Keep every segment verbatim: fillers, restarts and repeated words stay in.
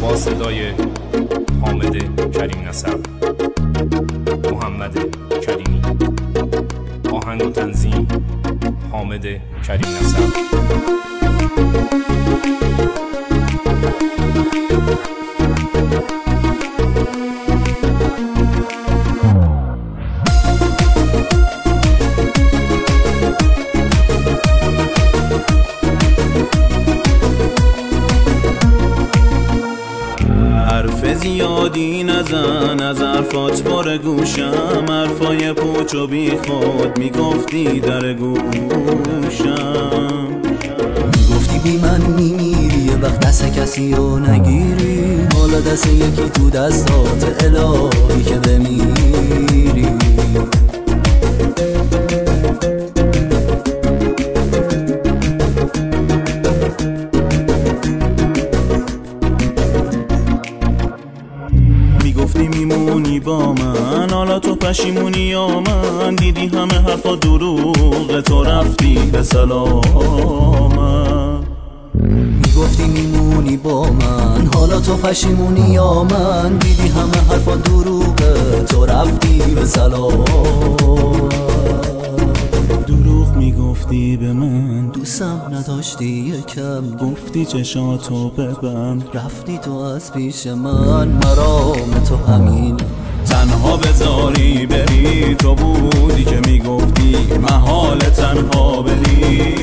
با صدای حامد کریم نسب، محمد کریمی. آهنگ و تنظیم حامد کریم نسب. حرف زیادی نزن، از حرفات پر گوشم، حرفای پوچ و بی خود میگفتی در گوشم. گفتی بی من میمیری یه وقت دست کسی رو نگیری، حالا دست یکی تو دستات الهی که بمیری. میگفتی میمونی با من، حالا تو پشیمونی یا من، دیدی همه حرفا دروغه، تو رفتی به سلامت. میگفتی میمونی با من، حالا تو پشیمونی یا من، دیدی همه حرفا دروغه، تو رفتی به سلامت. دروغ میگفتی به من، دوستم نداشتی یکم، گفتی چشاتو ببند، رفتی تو از پیش من، مرام تو همین تنها بذاری بری. تو بودی که میگفتی محال تنها بری.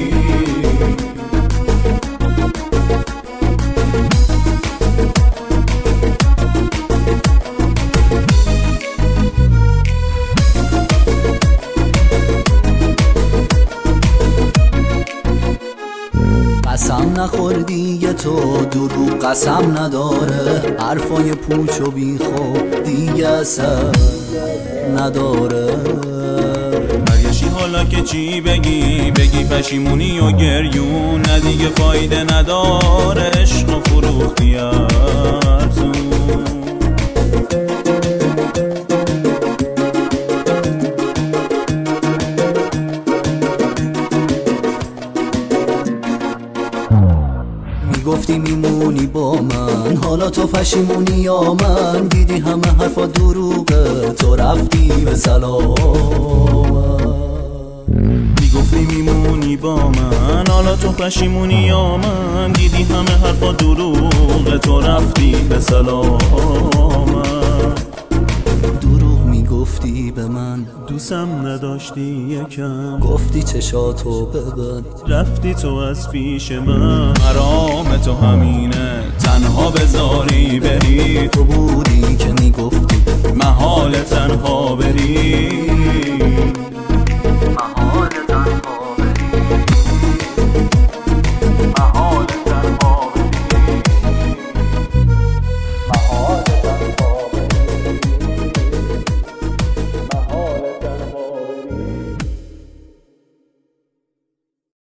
قسم نخوردی یه تو دروغ قسم نداره، حرفای پوچ و بی خود دیگه اثر نداره. برگشی حالا که چی بگی، بگی پشیمونی و گریون، نه دیگه فایده نداره، عشق و فروختی ارزون. گفتی میمونی با من، حالا تو پشیمونی یا من، دیدی همه حرفا دروغه، تو رفتی به سلامت. میگفتی میمونی با من، حالا تو پشیمونی یا من، دیدی همه حرفا دروغه، تو رفتی به سلامت. دروغ میگفتی به من، دوستم نداشتی یکم، گفتی چشاتو ببند، رفتی تو از پیش من، مرام تو همینه تنها بذاری بری. تو بودی که میگفتی محال